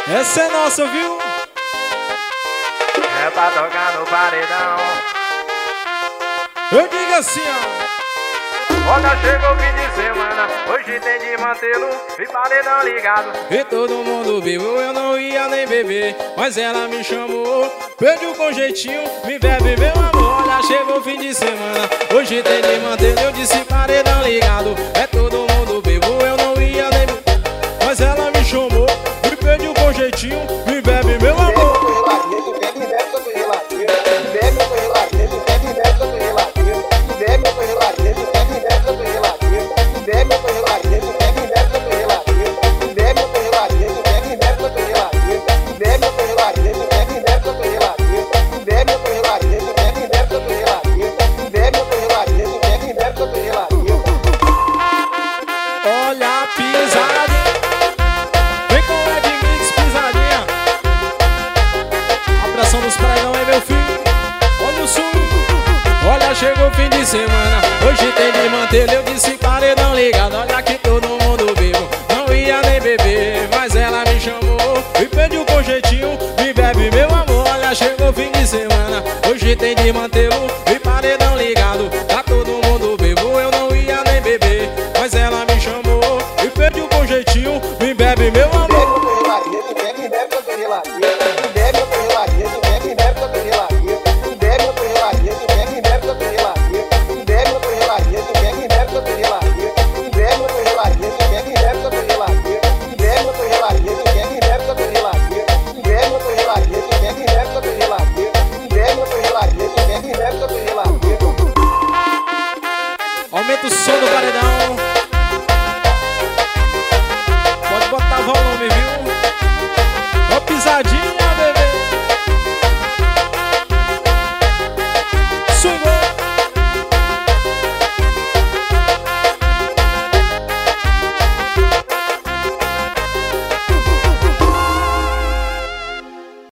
Essa é nossa, viu? É pra tocar no paredão. Eu digo assim, ó. Olha, chegou o fim de semana, hoje tem de mantê-lo e paredão ligado. E todo mundo viu, eu não ia nem beber, mas ela me chamou. Pediu com jeitinho, me bebe meu amor. Olha, chegou o fim de semana, hoje tem de mantê-lo. Eu disse paredão ligado, é todo mundo vivo, eu não ia nem beber, mas ela me chamou. Me pediu com jeitinho, me bebe meu amor. Olha a pisadinha, vem com o Ed Mix, pisadinha. A pressão dos paredão é meu filho, olha o sul. Olha, chegou o fim de semana, hoje tem de manter. Eu disse paredão ligado, olha que todo mundo vivo, não ia nem beber, mas ela me chamou. Me pediu com jeitinho, me bebe meu amor. Olha, chegou o fim de semana, hoje tem de mantê-lo. E paredão ligado, tá todo mundo vivo, eu não ia nem beber, mas ela me chamou. Me pediu com jeitinho, me bebe meu amor. Aumenta o som do paredão.